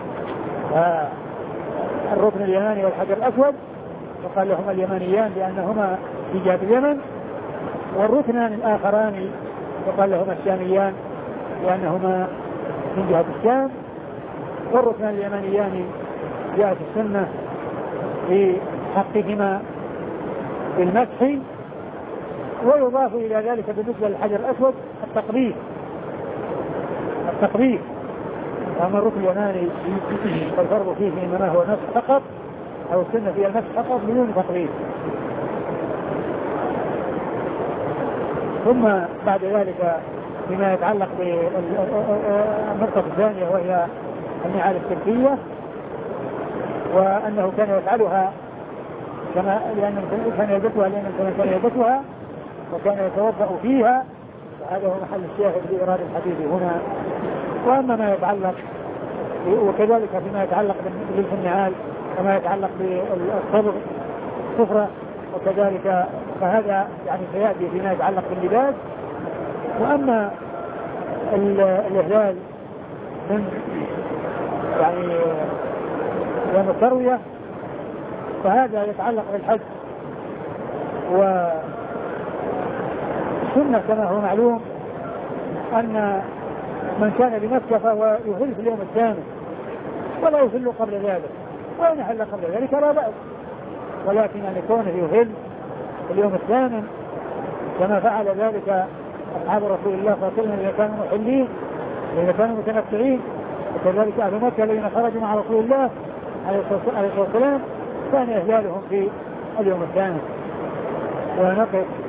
S2: فالركن اليماني والحجر الأسود يقال لهما اليمانيان لأنهما في جهة اليمن، والركنان الآخران يقال لهما الشاميان لأنهما من جهة الشام. والركنان اليمانيان جاءت السنة في حقهما بالمسح. ويضاف إلى ذلك بالنسبة للحجر الأسود التقبيل التقبيل أما الركن اليماني فالفرق فيه إنما هو المسح فقط أو السنة فيها المسح فقط بدون تقبيل. ثم بعد ذلك فيما يتعلق بالنقطة الثانية وهي النعال السلفية، وأنه كان يفعلها كما لأنه كان يلبسها لأنه كان يلبسها وكان يتوضأ فيها، وهذا هو محل الشاهد لإيراد الحديث هنا. وأما ما يتعلق وكذلك فيما يتعلق بلبس النعال وما يتعلق بالصبغ الصفرة وكذلك فهذا يعني سيأتي فيما يتعلق باللباس. وأما الإهلال من يعني يوم التروية فهذا يتعلق بالحج، والسنة كما هو معلوم أن من كان بمكة فهو يهل في اليوم الثامن ولا يهل قبل ذلك، وإن يحل قبل ذلك لا بأس، ولكن أن يكون يهل في اليوم الثامن كما فعل ذلك أصحاب رسول الله صلى الله عليه وسلم الذين كانوا محلين الذين كانوا متمتعين، وكذلك أهل مكة الذين خرجوا مع رسول الله عليه الصلاة والسلام كان إهلالهم في اليوم الثامن. ونقف